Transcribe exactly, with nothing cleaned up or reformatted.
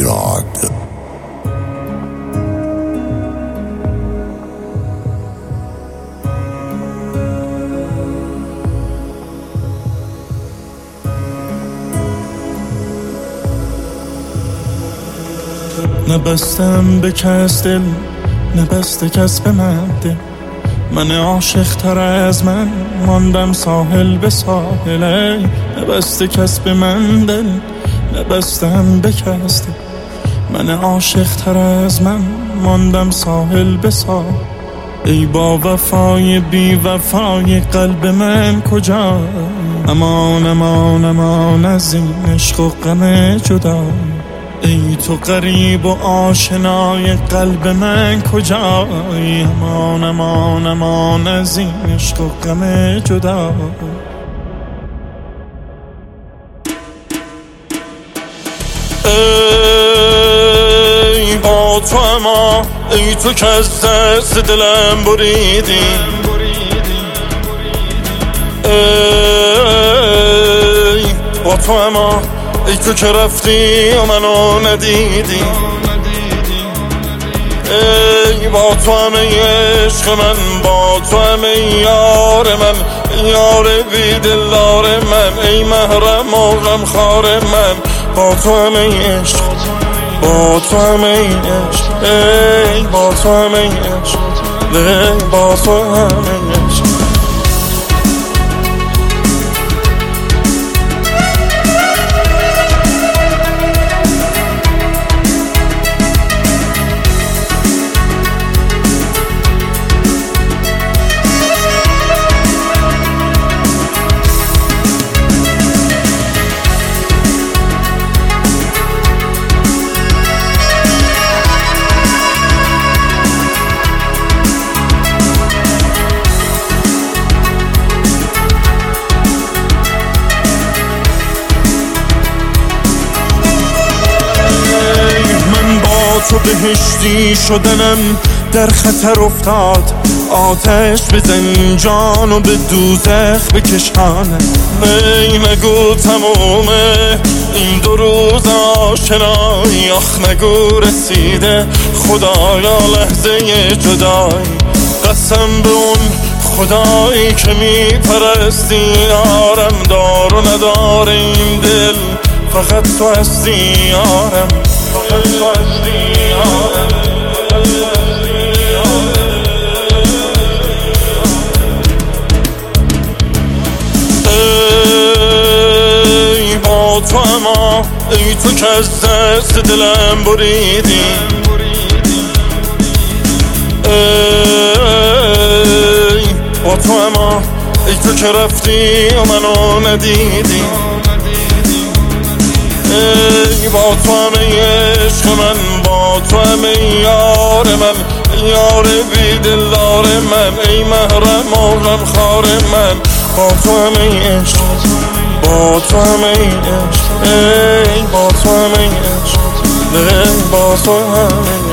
ایران. نبستم به کس دل، نبسته کس به من دل. من عاشق تر از من ماندم ساحل به ساحل. نبسته کس به من دل، نبستم به کس دل. من عاشق تر از من ماندم ساحل به ساحل. ای با وفای بی وفای قلب من کجا؟ امان امان امان از این عشق و غم جدا. ای تو غریب و آشنای قلب من کجایی؟ امان امان امان از این عشق و غم جدا. ای با تو اما ای تو که از دست دلم بریدی. ای با تو اما ای تو که رفتی و منو ندیدی. ای با تو همه عشق من، با تو همه یار من، یار بی دلدار من، ای محرم و غمخوار من. با تو همه عشق، با تو همه عشق، ای با تو همه عشق، ای با تو همه عشق. تو بهشتی شدنم در خطر افتاد. آتش به زنجان و به دوزخ بکشانم. ای نگو تمومه این دو روز آشنایی. آخ نگو رسیده خدایا لحظه جدایی. قسم به اون خدایی که میپرستی یارم. دار و ندار این دل فقط تو هستی یارم. فقط تو هستی یارم. ای با تو اما ای تو که از دست دلم بریدی. ای با تو اما ای تو که رفتی و منو ندیدی. ای با تو همه عشق من، با تو همه یار من، یار بی دلدار من، ای محرم و غمخوار من. با تو همه عشق، با تو همه عشق، ای با تو همه عشق، ای با تو همه عشق.